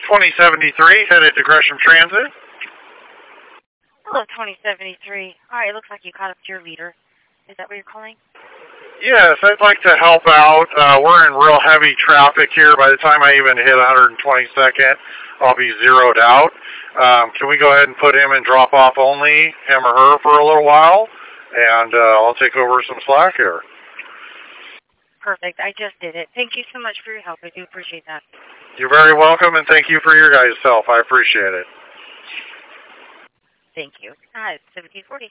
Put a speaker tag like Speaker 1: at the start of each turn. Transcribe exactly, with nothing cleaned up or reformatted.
Speaker 1: twenty seventy-three, headed to Gresham Transit.
Speaker 2: Hello, twenty seventy-three. All right, it looks like you caught up to your leader. Is that what you're calling?
Speaker 1: Yes, I'd like to help out. Uh, we're in real heavy traffic here. By the time I even hit one twenty-second, I'll be zeroed out. Um, can we go ahead and put him in drop-off only, him or her, for a little while? And uh, I'll take over some slack here.
Speaker 2: Perfect. I just did it. Thank you so much for your help. I do appreciate that.
Speaker 1: You're very welcome, and thank you for your guys' help. I appreciate it.
Speaker 2: Thank you. Ah, it's seventeen forty.